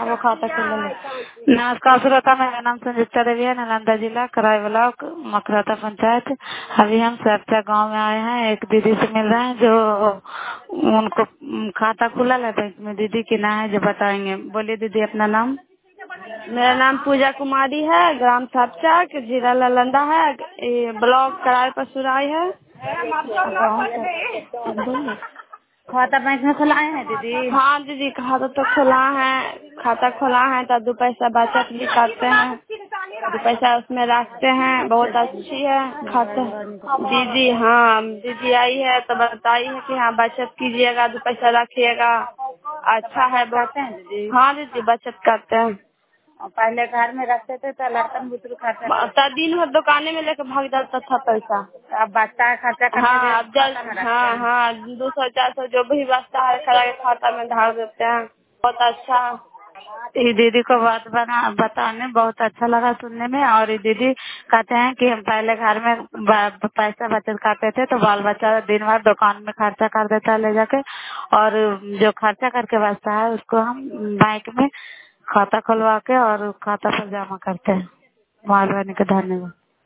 वो खाता खोल लेंगे। नमस्कार श्रोता, मेरा नाम संयुक्ता देवी है, नालंदा जिला कराई ब्लॉक मकराता पंचायत। अभी हम सरचा गांव में आए हैं। एक दीदी से मिल रहे हैं जो उनको खाता खुला है बैंक में। दीदी की ना है जो बताएंगे। बोलिए दीदी अपना नाम। मेरा नाम पूजा कुमारी है, ग्राम सरचा जिला नालंदा है, ब्लॉक कराई पसुराई है। खाता बैंक में खुलाए हैं दीदी? हाँ दीदी, खाता तो खुला है, खाता खुला है तो 2 पैसा बचत भी करते हैं, 2 पैसा उसमें रखते हैं। बहुत अच्छी है खाता दीदी। हाँ दीदी आई है तो बताई है कि हाँ बचत कीजिएगा, 2 पैसा रखिएगा, अच्छा है बहुत। करते हैं दीदी? हाँ दीदी बचत करते हैं। और पहले घर में रखते थे तो लड़कन बुतरू खाता था। दिन भर दुकाने में लेके भाग जाता था पैसा। अब बचता है खर्चा करने हाँ के अब खाता में रखते हाँ हैं। हाँ 200-400 जो भी बचता है खड़ा के खाता में डाल देते हैं। बहुत अच्छा। ये दीदी को बात बताने बहुत अच्छा लगा सुनने में। और ये दीदी कहते हैं कि हम पहले घर में पैसा बचत करते थे तो बाल बच्चा दिन भर दुकान में खर्चा कर देता है ले जाके, और जो खर्चा करके बचता है उसको हम बैंक में खाता खुलवा के और खाता पर जमा करते हैं। मेहरबानी का धन्यवाद।